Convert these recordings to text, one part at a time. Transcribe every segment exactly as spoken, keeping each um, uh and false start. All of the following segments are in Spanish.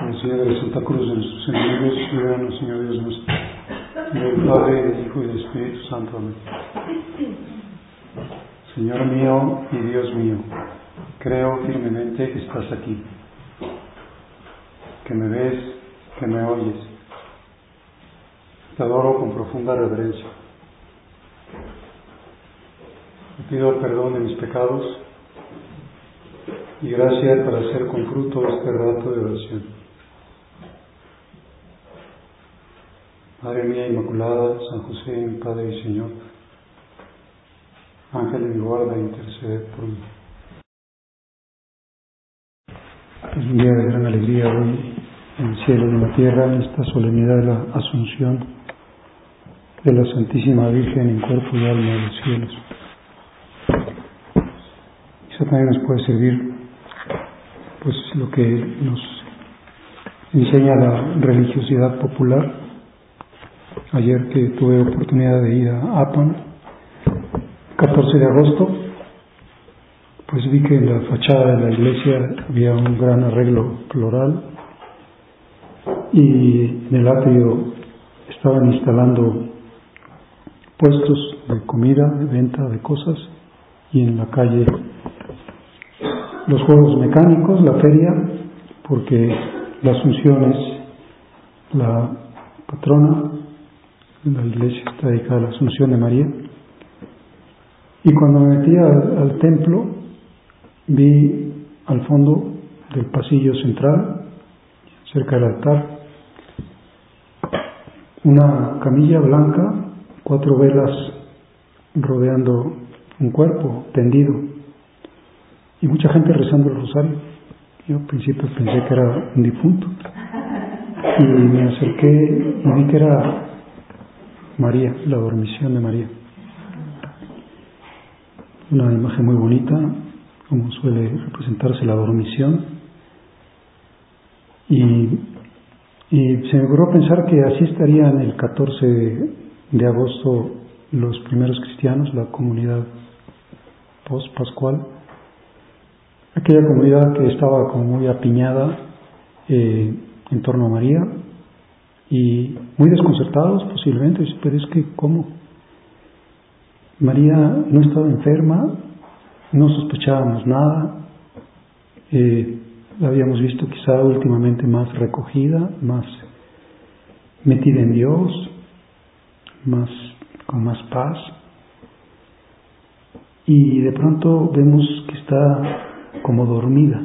el Señor de la Santa Cruz de nuestros enemigos, líbranos, Señor Dios nuestro, del Padre, del Hijo y del Espíritu Santo. Amén. Señor mío y Dios mío, creo firmemente que estás aquí, que me ves, que me oyes. Te adoro con profunda reverencia. Te pido perdón de mis pecados y gracia para hacer con fruto este rato de oración. Madre mía Inmaculada, San José, mi Padre y Señor, Ángel de mi guarda, intercede por mí. Es un día de gran alegría hoy en el cielo y en la tierra, en esta solemnidad de la Asunción de la Santísima Virgen en cuerpo y alma de los cielos. Eso también nos puede servir, pues, lo que nos enseña la religiosidad popular. Ayer que tuve oportunidad de ir a Apan, catorce de agosto, pues vi que en la fachada de la iglesia había un gran arreglo floral y en el atrio estaban instalando puestos de comida, de venta de cosas, y en la calle los juegos mecánicos, la feria, porque la Asunción es la patrona, la iglesia está dedicada a la Asunción de María. Y cuando me metí al, al templo, vi al fondo del pasillo central, cerca del altar, una camilla blanca, cuatro velas rodeando un cuerpo tendido y mucha gente rezando el rosario. Yo al principio pensé que era un difunto y me acerqué y vi que era María, la dormición de María. Una imagen muy bonita, como suele representarse la dormición, y, y se me ocurrió pensar que así estarían el catorce de agosto los primeros cristianos, la comunidad post-pascual, aquella comunidad que estaba como muy apiñada eh, en torno a María y muy desconcertados posiblemente, pero es que ¿cómo? María no estaba enferma, no sospechábamos nada, eh, la habíamos visto quizá últimamente más recogida, más metida en Dios, más con más paz, y de pronto vemos que está como dormida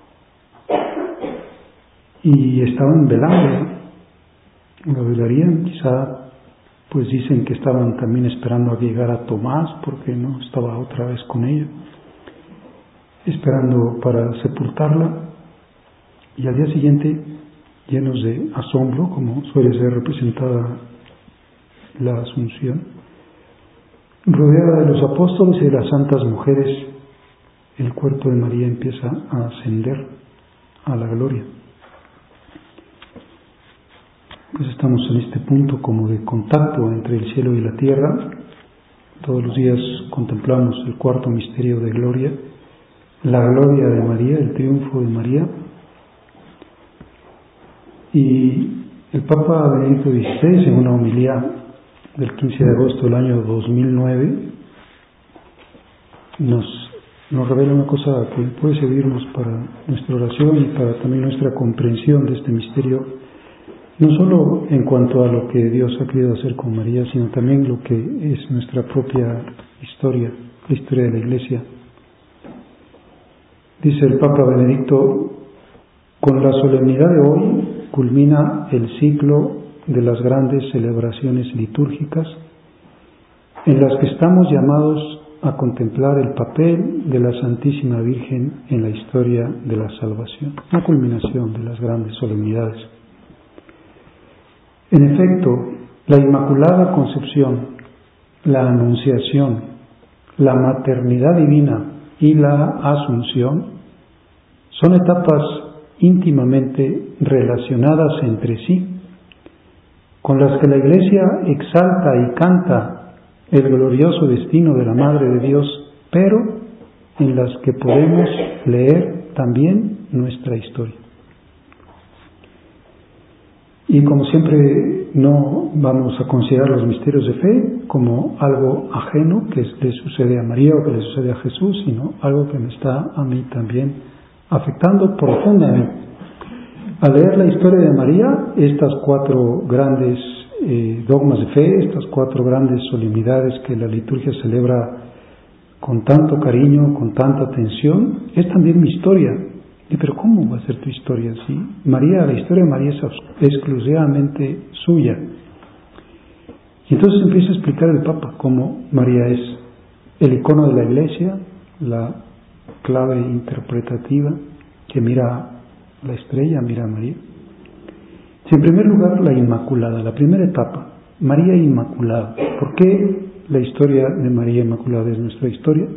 y estaban velando, la velarían, quizá pues dicen que estaban también esperando a que llegara Tomás porque no estaba otra vez con ella, esperando para sepultarla, y al día siguiente, llenos de asombro, como suele ser representada la Asunción, rodeada de los apóstoles y de las santas mujeres, el cuerpo de María empieza a ascender a la gloria. Pues estamos en este punto como de contacto entre el cielo y la tierra. Todos los días contemplamos el cuarto misterio de gloria, la gloria de María, el triunfo de María. Y el Papa Benedicto dieciséis, en una homilía del quince de agosto del año dos mil nueve, nos, nos revela una cosa que puede servirnos para nuestra oración y para también nuestra comprensión de este misterio, no solo en cuanto a lo que Dios ha querido hacer con María, sino también lo que es nuestra propia historia, la historia de la Iglesia. Dice el Papa Benedicto: con la solemnidad de hoy culmina el ciclo de las grandes celebraciones litúrgicas en las que estamos llamados a contemplar el papel de la Santísima Virgen en la historia de la salvación, la culminación de las grandes solemnidades. En efecto, la Inmaculada Concepción, la Anunciación, la Maternidad Divina y la Asunción son etapas íntimamente relacionadas entre sí, con las que la Iglesia exalta y canta el glorioso destino de la Madre de Dios, pero en las que podemos leer también nuestra historia. Y como siempre no vamos a considerar los misterios de fe como algo ajeno que le sucede a María o que le sucede a Jesús, sino algo que me está a mí también afectando profundamente. Al leer la historia de María, estas cuatro grandes eh, dogmas de fe, estas cuatro grandes solemnidades que la liturgia celebra con tanto cariño, con tanta atención, es también mi historia. ¿Y pero cómo va a ser tu historia así? María, la historia de María es exclusivamente suya. Y entonces empieza a explicar el Papa cómo María es el icono de la Iglesia, la clave interpretativa que mira la estrella, mira a María. En primer lugar, la Inmaculada, la primera etapa, María Inmaculada. ¿Por qué la historia de María Inmaculada es nuestra historia?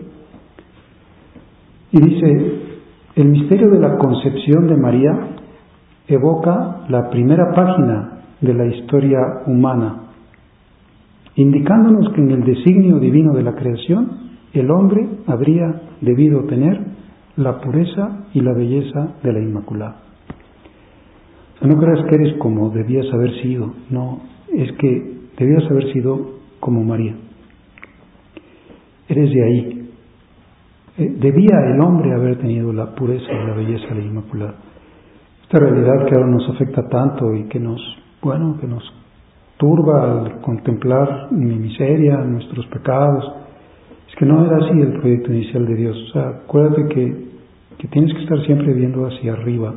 Y dice, el misterio de la concepción de María evoca la primera página de la historia humana, indicándonos que en el designio divino de la creación, el hombre habría debido tener la pureza y la belleza de la Inmaculada. O sea, no creas que eres como debías haber sido, no, es que debías haber sido como María. Eres de ahí. Debía el hombre haber tenido la pureza y la belleza de la Inmaculada. Esta realidad que ahora nos afecta tanto y que nos, bueno, que nos turba al contemplar mi miseria, nuestros pecados, es que no era así el proyecto inicial de Dios. O sea, acuérdate que, que tienes que estar siempre viendo hacia arriba.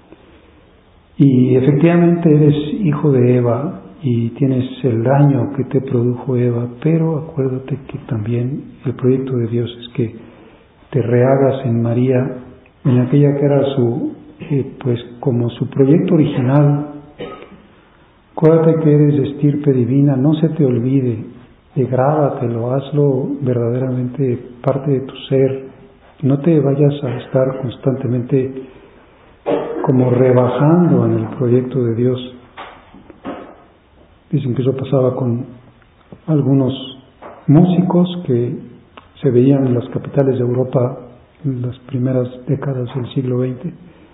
Y efectivamente eres hijo de Eva y tienes el daño que te produjo Eva, pero acuérdate que también el proyecto de Dios es que te rehagas en María, en aquella que era su, eh, pues como su proyecto original. Acuérdate que eres de estirpe divina, no se te olvide, grábatelo, hazlo verdaderamente parte de tu ser, no te vayas a estar constantemente como rebajando en el proyecto de Dios. Dicen que eso pasaba con algunos músicos que se veían en las capitales de Europa en las primeras décadas del siglo veinte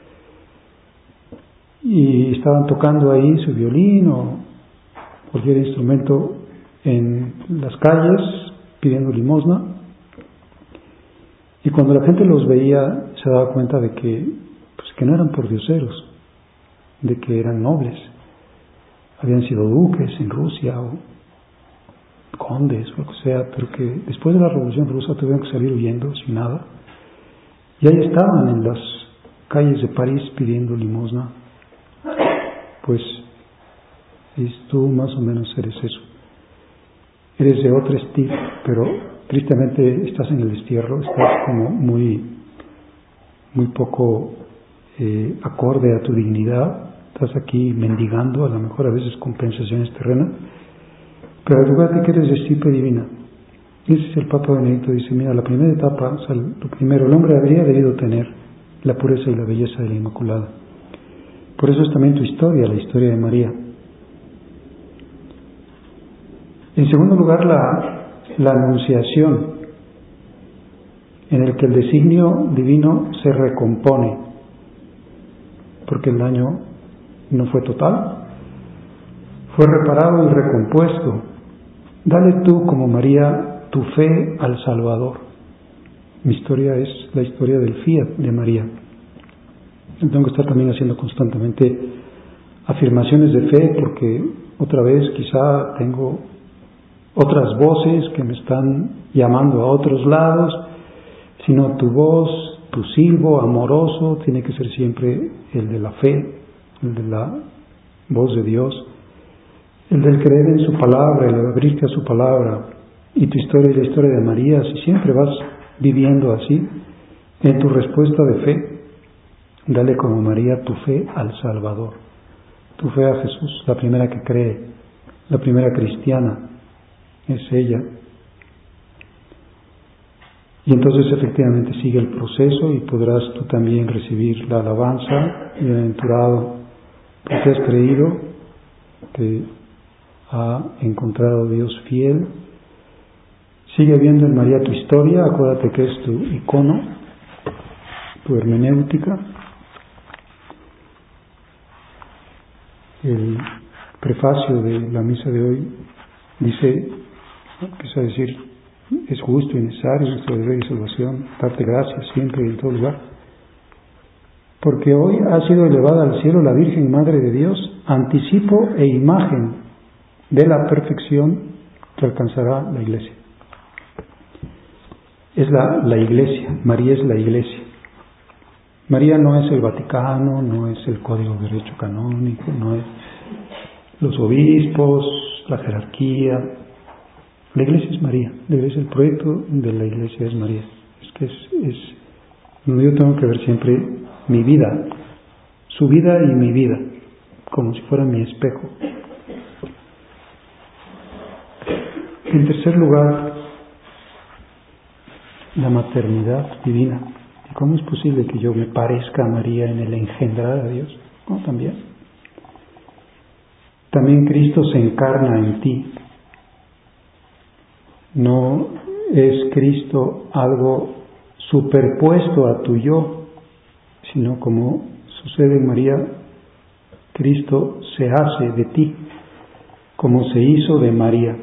y estaban tocando ahí su violín o cualquier instrumento en las calles pidiendo limosna, y cuando la gente los veía se daba cuenta de que, pues, que no eran pordioseros, de que eran nobles, habían sido duques en Rusia o condes o lo que sea, pero que después de la Revolución Rusa tuvieron que salir huyendo sin nada, y ahí estaban en las calles de París pidiendo limosna. Pues tú más o menos eres eso, eres de otro estilo, pero tristemente estás en el destierro, estás como muy muy poco eh, acorde a tu dignidad, estás aquí mendigando, a lo mejor a veces compensaciones terrenas, pero recuerda que eres de estirpe divina. Ese es el Papa Benedicto, dice, mira, la primera etapa, o sea, lo primero, el hombre habría debido tener la pureza y la belleza de la Inmaculada. Por eso es también tu historia, la historia de María. En segundo lugar, la, la anunciación, en el que el designio divino se recompone, porque el daño no fue total, fue reparado y recompuesto. Dale tú, como María, tu fe al Salvador. Mi historia es la historia del fiat de María. Yo tengo que estar también haciendo constantemente afirmaciones de fe, porque otra vez quizá tengo otras voces que me están llamando a otros lados, sino tu voz, tu silbo amoroso tiene que ser siempre el de la fe, el de la voz de Dios, el del creer en su palabra, el de abrirte a su palabra. Y tu historia es la historia de María. Si siempre vas viviendo así, en tu respuesta de fe, dale como María tu fe al Salvador, tu fe a Jesús, la primera que cree, la primera cristiana, es ella. Y entonces efectivamente sigue el proceso y podrás tú también recibir la alabanza. Bienaventurado porque has creído, que ha encontrado a Dios fiel. Sigue viendo en María tu historia, acuérdate que es tu icono, tu hermenéutica. El prefacio de la misa de hoy dice, empieza a decir, es justo y necesario nuestro deber y salvación, darte gracias siempre y en todo lugar, porque hoy ha sido elevada al cielo la Virgen Madre de Dios, anticipo e imagen de la perfección que alcanzará la Iglesia. Es la, la Iglesia, María es la Iglesia. María no es el Vaticano, no es el Código de Derecho Canónico, no es los obispos, la jerarquía. La Iglesia es María, la Iglesia, el proyecto de la Iglesia es María. Es que es, es donde yo tengo que ver siempre mi vida, su vida y mi vida, como si fuera mi espejo. En tercer lugar, la maternidad divina. ¿Y cómo es posible que yo me parezca a María en el engendrar a Dios? No, también. También Cristo se encarna en ti. No es Cristo algo superpuesto a tu yo, sino como sucede en María, Cristo se hace de ti, como se hizo de María.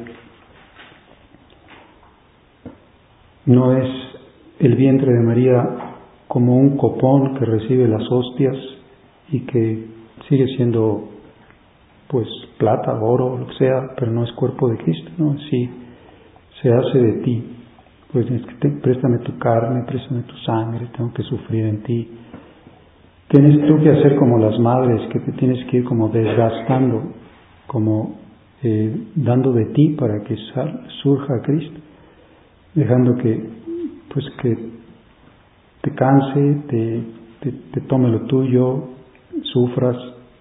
No es el vientre de María como un copón que recibe las hostias y que sigue siendo pues plata, oro, lo que sea, pero no es cuerpo de Cristo, ¿no? Sí, se hace de ti. Pues tienes que te, préstame tu carne, préstame tu sangre, tengo que sufrir en ti. Tienes tú que hacer como las madres, que te tienes que ir como desgastando, como eh, dando de ti para que sal, surja Cristo, dejando que pues que te canse, te, te, te tome lo tuyo, sufras.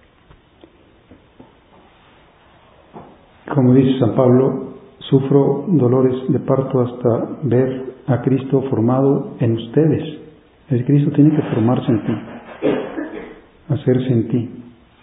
Como dice San Pablo, sufro dolores de parto hasta ver a Cristo formado en ustedes. El Cristo tiene que formarse en ti, hacerse en ti.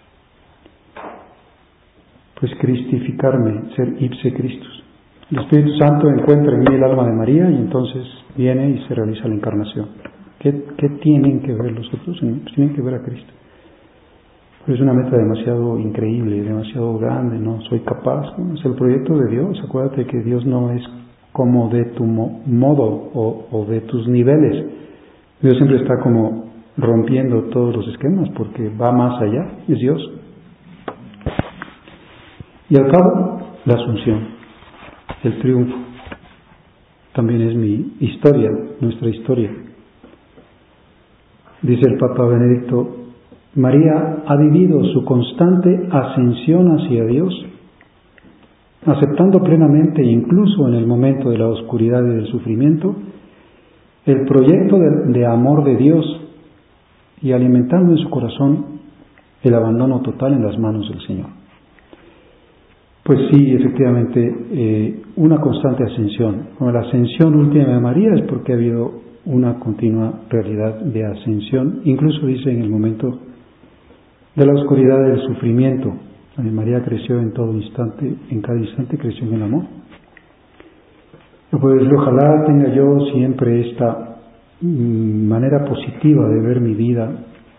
Pues cristificarme, ser ipse Christus. El Espíritu Santo encuentra en mí el alma de María y entonces viene y se realiza la encarnación. ¿Qué, qué tienen que ver los otros? Pues tienen que ver a Cristo. Pero es una meta demasiado increíble, demasiado grande, no soy capaz. ¿No? Es el proyecto de Dios. Acuérdate que Dios no es como de tu mo- modo o, o de tus niveles. Dios siempre está como rompiendo todos los esquemas porque va más allá, es Dios. Y al cabo, la asunción, el triunfo. También es mi historia, nuestra historia. Dice el Papa Benedicto, María ha vivido su constante ascensión hacia Dios, aceptando plenamente, incluso en el momento de la oscuridad y del sufrimiento, el proyecto de, de amor de Dios y alimentando en su corazón el abandono total en las manos del Señor. Pues sí, efectivamente, eh, una constante ascensión. Bueno, la ascensión última de María es porque ha habido una continua realidad de ascensión, incluso dice en el momento de la oscuridad del sufrimiento. María creció en todo instante, en cada instante creció en el amor. Pues ojalá tenga yo siempre esta mm, manera positiva de ver mi vida.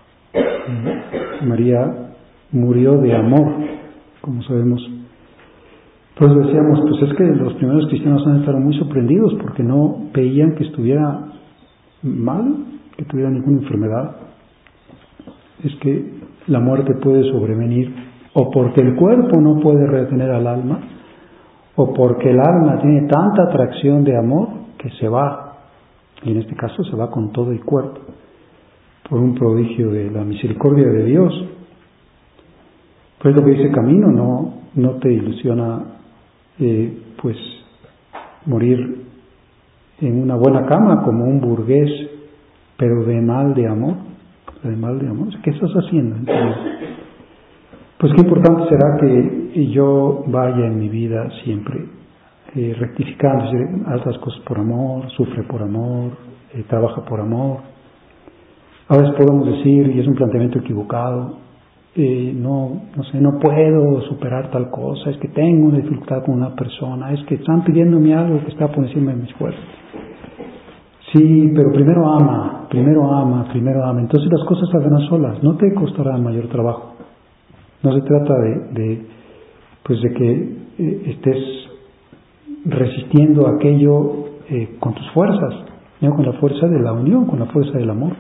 María murió de amor, como sabemos. Pues decíamos, pues es que los primeros cristianos han estado muy sorprendidos porque no veían que estuviera mal, que tuviera ninguna enfermedad. Es que la muerte puede sobrevenir o porque el cuerpo no puede retener al alma o porque el alma tiene tanta atracción de amor que se va, y en este caso se va con todo el cuerpo por un prodigio de la misericordia de Dios. Pues lo que dice Camino, no, no te ilusiona eh, pues morir en una buena cama como un burgués, pero de mal de amor, de mal de amor. ¿Qué estás haciendo? Entonces, pues qué importante será que yo vaya en mi vida siempre eh, rectificando, haz las cosas por amor, sufre por amor, eh, trabaja por amor. A veces podemos decir, y es un planteamiento equivocado, eh, no, no sé, no puedo superar tal cosa, es que tengo una dificultad con una persona, es que están pidiéndome algo que está por encima de mis fuerzas. Sí, pero primero ama, primero ama, primero ama. Entonces las cosas saldrán solas, no te costará mayor trabajo. No se trata de, de, pues de que eh, estés resistiendo aquello eh, con tus fuerzas, ¿no? Con la fuerza de la unión, con la fuerza del amor.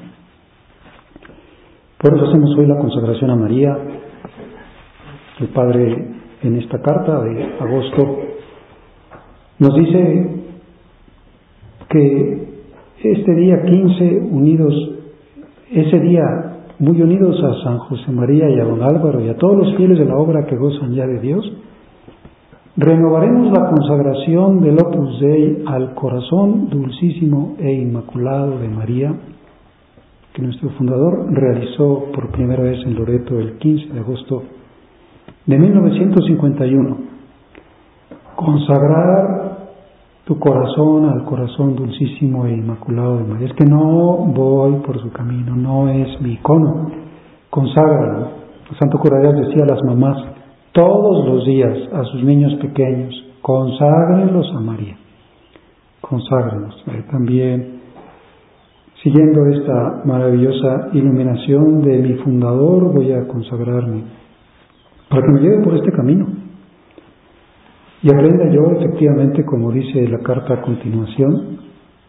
Por eso hacemos hoy la consagración a María. El Padre en esta carta de agosto nos dice que este día quince, unidos, ese día muy unidos a San José María y a don Álvaro y a todos los fieles de la obra que gozan ya de Dios, renovaremos la consagración del Opus Dei al corazón dulcísimo e inmaculado de María, que nuestro fundador realizó por primera vez en Loreto el quince de agosto de mil novecientos cincuenta y uno. Consagrar tu corazón al corazón dulcísimo e inmaculado de María. Es que no voy por su camino, no es mi icono. Conságralo. El Santo Cura Díaz decía a las mamás todos los días a sus niños pequeños: conságrenlos a María. Conságrenlos. Eh, también, siguiendo esta maravillosa iluminación de mi fundador, voy a consagrarme para que me lleve por este camino y aprenda yo, efectivamente, como dice la carta a continuación,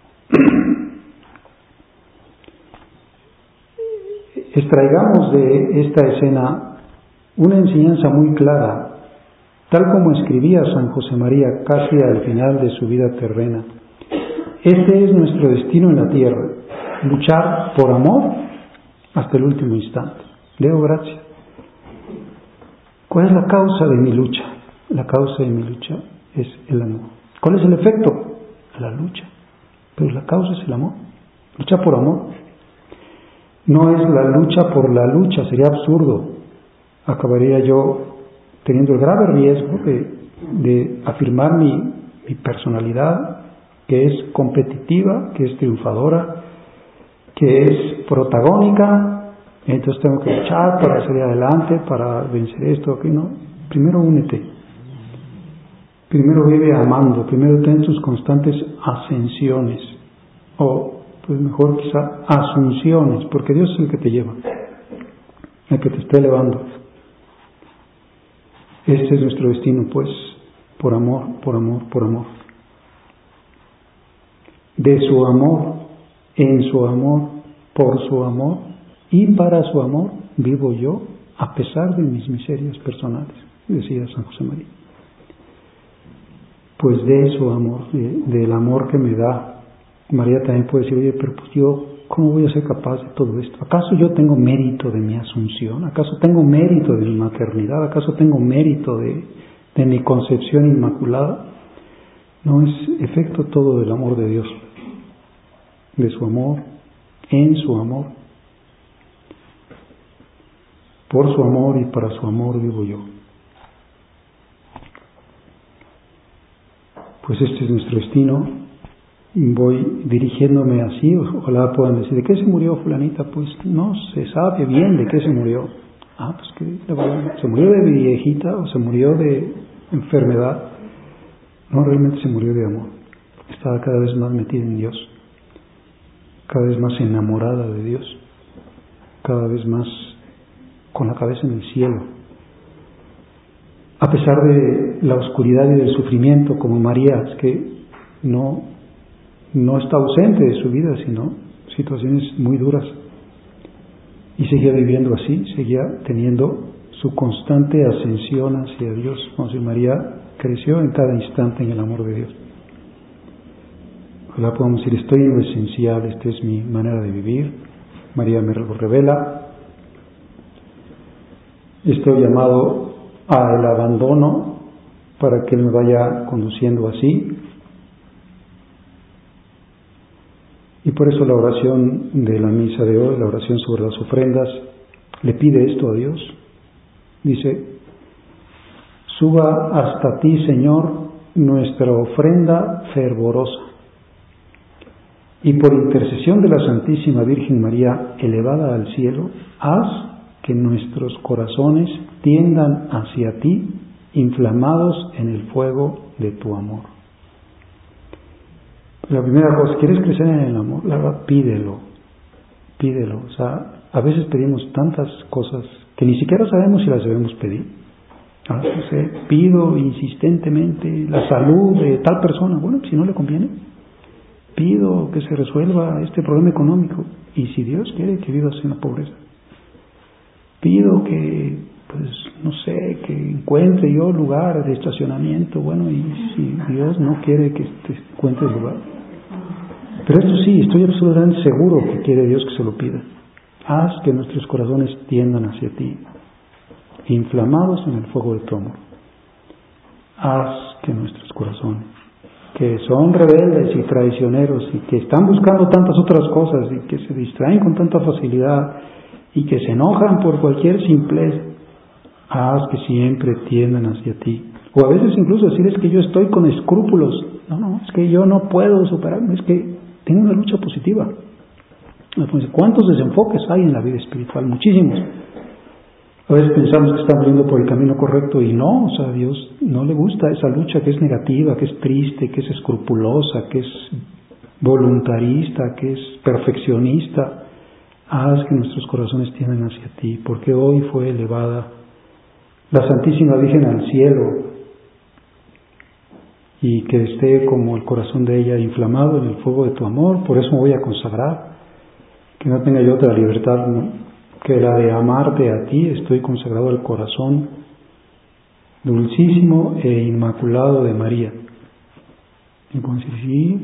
extraigamos de esta escena una enseñanza muy clara, tal como escribía San José María casi al final de su vida terrena. Este es nuestro destino en la tierra: luchar por amor hasta el último instante. Deo gracia. ¿Cuál es la causa de mi lucha? La causa de mi lucha es el amor. ¿Cuál es el efecto? La lucha. Pero la causa es el amor. Lucha por amor. No es la lucha por la lucha, sería absurdo. Acabaría yo teniendo el grave riesgo de, de afirmar mi, mi personalidad, que es competitiva, que es triunfadora, que es protagónica. Entonces tengo que luchar para salir adelante, para vencer esto, aquí no. Primero únete. Primero vive amando. Primero ten tus constantes ascensiones. O, pues mejor quizá, asunciones, porque Dios es el que te lleva, el que te está elevando. Este es nuestro destino, pues, por amor, por amor, por amor. De su amor, en su amor, por su amor y para su amor vivo yo, a pesar de mis miserias personales, decía San José María. Pues de su amor, de, del amor que me da. María también puede decir: oye, pero pues yo, ¿cómo voy a ser capaz de todo esto? ¿Acaso yo tengo mérito de mi asunción? ¿Acaso tengo mérito de mi maternidad? ¿Acaso tengo mérito de, de mi concepción inmaculada? No, es efecto todo del amor de Dios, de su amor, en su amor, por su amor y para su amor vivo yo. Pues este es nuestro destino. Voy dirigiéndome así. Ojalá puedan decir: ¿de qué se murió fulanita? Pues no se sabe bien de qué se murió. Ah, pues que se murió de viejita o se murió de enfermedad. No, realmente se murió de amor. Estaba cada vez más metida en Dios, cada vez más enamorada de Dios, cada vez más con la cabeza en el cielo. A pesar de la oscuridad y del sufrimiento, como María, es que no, no está ausente de su vida, sino situaciones muy duras. Y seguía viviendo así, seguía teniendo su constante ascensión hacia Dios. Como si María creció en cada instante en el amor de Dios. Ojalá podamos decir: estoy en lo esencial, esta es mi manera de vivir. María me lo revela. Estoy llamado al abandono para que Él me vaya conduciendo así. Y por eso la oración de la misa de hoy, la oración sobre las ofrendas, le pide esto a Dios. Dice: suba hasta ti, Señor, nuestra ofrenda fervorosa, y por intercesión de la Santísima Virgen María, elevada al cielo, haz que nuestros corazones tiendan hacia ti, inflamados en el fuego de tu amor. La primera cosa, ¿quieres crecer en el amor? La verdad, pídelo, pídelo. O sea, a veces pedimos tantas cosas que ni siquiera sabemos si las debemos pedir. Ah, no sé, pido insistentemente la salud de tal persona. Bueno, si no le conviene, pido que se resuelva este problema económico. Y si Dios quiere que vivas en la pobreza, pido que, pues, no sé, que encuentre yo lugar de estacionamiento. Bueno, y si Dios no quiere que te encuentres lugar. Pero esto sí, estoy absolutamente seguro que quiere Dios que se lo pida. Haz que nuestros corazones tiendan hacia ti, inflamados en el fuego de tu amor. Haz que nuestros corazones, que son rebeldes y traicioneros y que están buscando tantas otras cosas y que se distraen con tanta facilidad y que se enojan por cualquier simplez, haz que siempre tiendan hacia ti. O a veces incluso decir, es que yo estoy con escrúpulos. No, no, es que yo no puedo superarme, es que tengo una lucha positiva. ¿Cuántos desenfoques hay en la vida espiritual? Muchísimos. A veces pensamos que estamos yendo por el camino correcto y no, o sea, a Dios no le gusta esa lucha que es negativa, que es triste, que es escrupulosa, que es voluntarista, que es perfeccionista. Haz que nuestros corazones tiendan hacia ti, porque hoy fue elevada la Santísima Virgen al cielo, y que esté como el corazón de ella inflamado en el fuego de tu amor. Por eso me voy a consagrar, que no tenga yo otra libertad, ¿no?, que la de amarte a ti. Estoy consagrado al corazón dulcísimo e inmaculado de María. Y como decir, sí,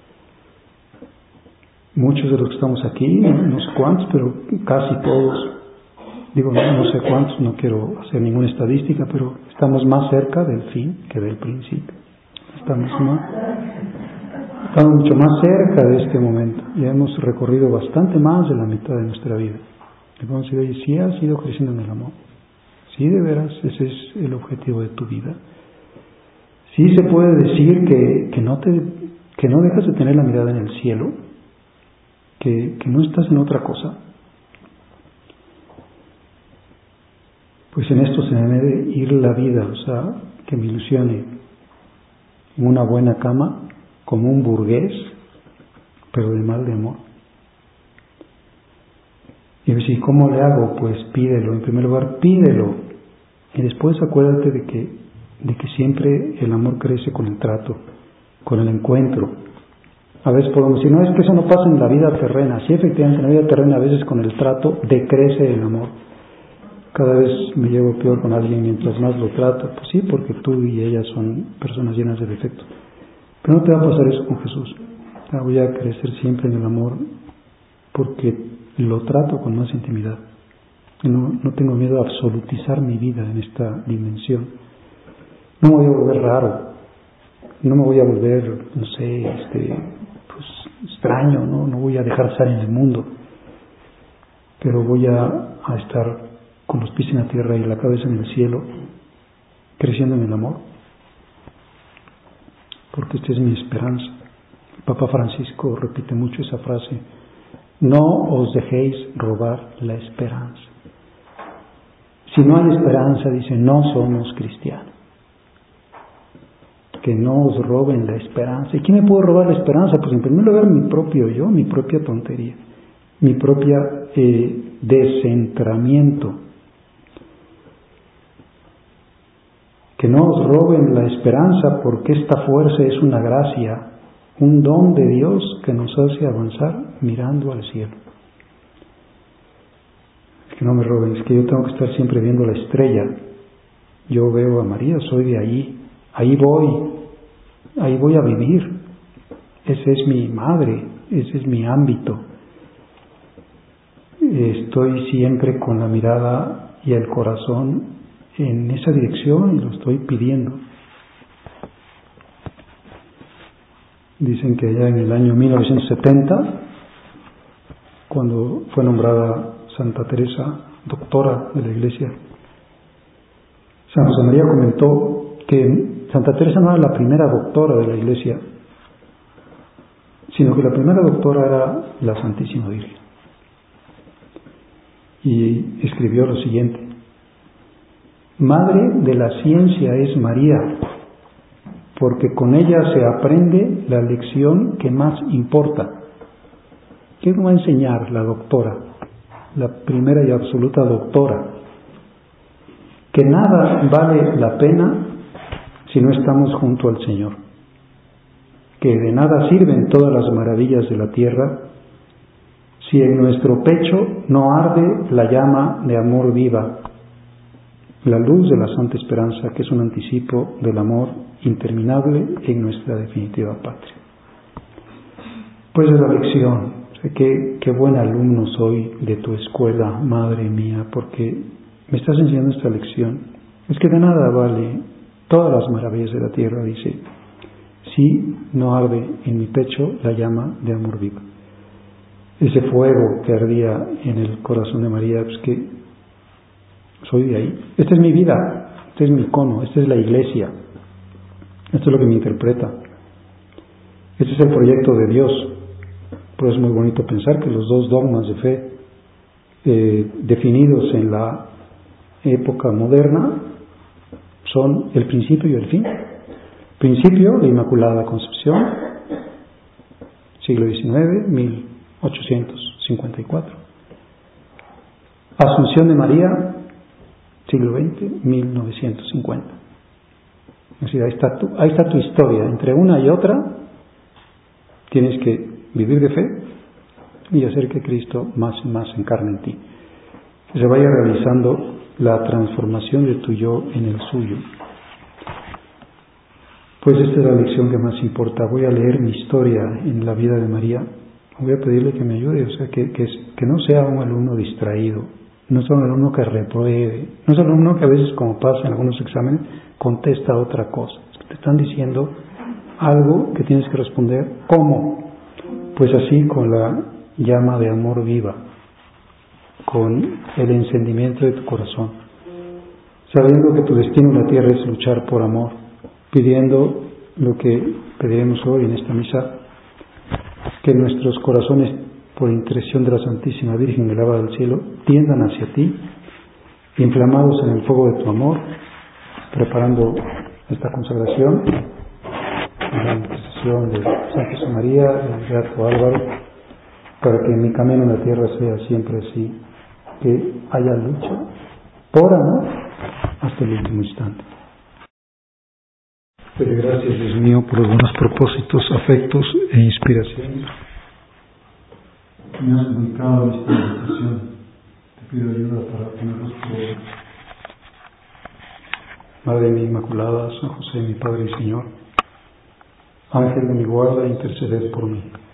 muchos de los que estamos aquí, no, no sé cuántos, pero casi todos, digo, no, no sé cuántos, no quiero hacer ninguna estadística, pero estamos más cerca del fin que del principio. Estamos, más, estamos mucho más cerca de este momento. Ya hemos recorrido bastante más de la mitad de nuestra vida. Y vamos a decir, oye, sí has ido creciendo en el amor. Sí, de veras, ese es el objetivo de tu vida. Sí se puede decir que, que, no, te, que no dejas de tener la mirada en el cielo, que, que no estás en otra cosa. Pues en esto se me debe ir la vida, o sea, que me ilusione en una buena cama, como un burgués, pero de mal de amor. Y decir, ¿cómo le hago? Pues pídelo, en primer lugar pídelo, y después acuérdate de que, de que siempre el amor crece con el trato, con el encuentro. A veces podemos decir, no, es que eso no pasa en la vida terrena. Sí, efectivamente, en la vida terrena a veces con el trato decrece el amor. Cada vez me llevo peor con alguien mientras más lo trato. Pues sí, porque tú y ella son personas llenas de defectos. Pero no te va a pasar eso con Jesús. Voy a crecer siempre en el amor porque lo trato con más intimidad. No, no tengo miedo a absolutizar mi vida en esta dimensión. No me voy a volver raro. No me voy a volver, no sé, este, pues, extraño, ¿no? No voy a dejar de estar en el mundo. Pero voy a, a estar con los pies en la tierra y la cabeza en el cielo, creciendo en el amor, porque esta es mi esperanza. El Papa Francisco repite mucho esa frase: no os dejéis robar la esperanza. Si no hay esperanza, dice, no somos cristianos. Que no os roben la esperanza. ¿Y quién me puede robar la esperanza? Pues en primer lugar mi propio yo, mi propia tontería, mi propia eh, descentramiento. Que no os roben la esperanza, porque esta fuerza es una gracia, un don de Dios que nos hace avanzar mirando al cielo. Es que no me roben, es que yo tengo que estar siempre viendo la estrella. Yo veo a María, soy de allí, ahí voy, ahí voy a vivir. Esa es mi madre, ese es mi ámbito. Estoy siempre con la mirada y el corazón en esa dirección y lo estoy pidiendo. Dicen que allá en el año mil novecientos setenta, cuando fue nombrada Santa Teresa doctora de la Iglesia, San José María comentó que Santa Teresa no era la primera doctora de la Iglesia, sino que la primera doctora era la Santísima Virgen. Y escribió lo siguiente: Madre de la ciencia es María, porque con ella se aprende la lección que más importa. ¿Qué nos va a enseñar la doctora, la primera y absoluta doctora? que nada vale la pena si no estamos junto al Señor, que de nada sirven todas las maravillas de la tierra si en nuestro pecho no arde la llama de amor viva, la luz de la Santa Esperanza, que es un anticipo del amor interminable en nuestra definitiva patria. Pues es la lección. O sea, qué, qué buen alumno soy de tu escuela, madre mía, porque me estás enseñando esta lección. Es que de nada vale todas las maravillas de la tierra, dice, si no arde en mi pecho la llama de amor viva. Ese fuego que ardía en el corazón de María, pues que soy de ahí. Esta es mi vida, este es mi icono, esta es la iglesia, esto es lo que me interpreta. Este es el proyecto de Dios. Pues es muy bonito pensar que los dos dogmas de fe eh, definidos en la época moderna son el principio y el fin. Principio, la Inmaculada Concepción, siglo diecinueve, mil ochocientos cincuenta y cuatro. Asunción de María, siglo veinte, mil novecientos cincuenta. Es decir, ahí está tu, ahí está tu historia. Entre una y otra tienes que vivir de fe y hacer que Cristo más y más se encarne en ti. Que se vaya realizando la transformación de tu yo en el suyo. Pues esta es la lección que más importa. Voy a leer mi historia en la vida de María. Voy a pedirle que me ayude, o sea, que, que, que no sea un alumno distraído, no sea un alumno que repruebe, no sea un alumno que a veces, como pasa en algunos exámenes, contesta otra cosa. Te están diciendo algo que tienes que responder. ¿Cómo? Pues así, con la llama de amor viva, con el encendimiento de tu corazón, sabiendo que tu destino en la tierra es luchar por amor, pidiendo lo que pediremos hoy en esta misa, que nuestros corazones, por intercesión de la Santísima Virgen elevada del cielo, tiendan hacia ti, inflamados en el fuego de tu amor, preparando esta consagración, en la intercesión de Santa José María, del Beato Álvaro, para que mi camino en la tierra sea siempre así, que haya lucha por amor hasta el último instante. Te doy gracias, Dios mío, por los buenos propósitos, afectos e inspiraciones que me has comunicado en esta meditación. Te pido ayuda para ponerlos por obra. Madre mía Inmaculada, San José, mi Padre y Señor, Ángel de mi guarda, interceded por mí.